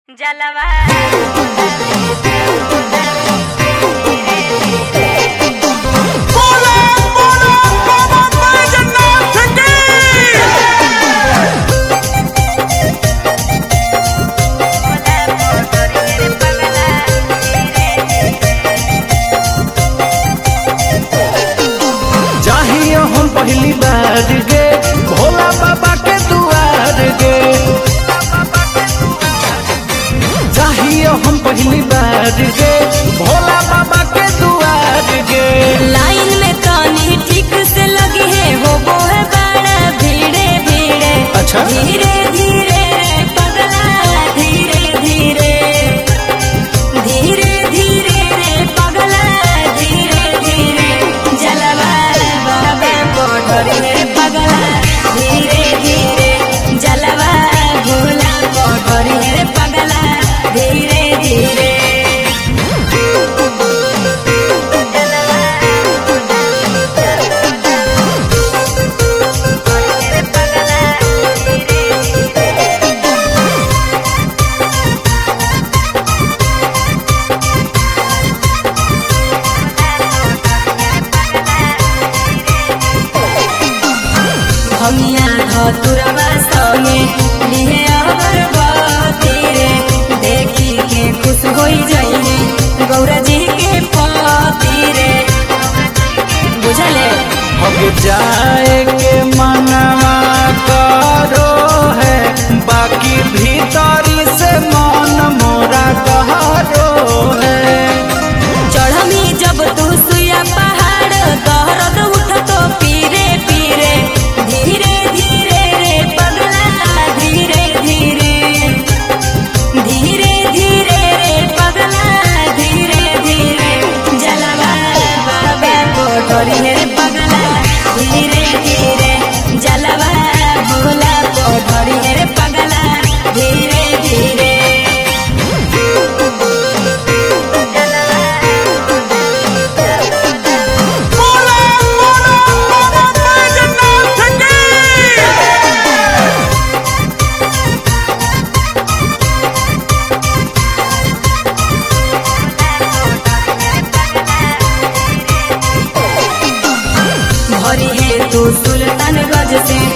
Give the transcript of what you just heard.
जलवा पहली बार गे भोला बाबा के दुआर गे चाहिए हम पहली बार गे भोला बाबा के दुआर गे। लाइन में तानी ठीक से लगी है वो है बड़ा भीड़े भीड़े। अच्छा धीरे धीरे पगला धीरे धीरे धीरे धीरे रे पगला धीरे धीरे जलवा बाबा कोठरी रे पगला धीरे धीरे जलवा भोला कोठरी रे पगला धीरे धीरे। हमिया धतुरवा संगे लिए अगरबत्ती रे देखी के खुश होई जाइए गौरा जी के पति रे बुझले। अब जाए के मनवा करो है बाकी भीतरी से मन मोरा कहरो है। चढ़मी जब तू सुया पहाड़ दहरद उठ तो पीरे पीरे धीरे धीरे रे पगला धीरे धीरे धीरे धीरे रे पगला धीरे धीरे जलवा बाबा कोठरी रे पगला धीरे धीरे जलवा भोला कोठरी रे पगला धीरे धीरे। भरी है तू सुल्तानगंज से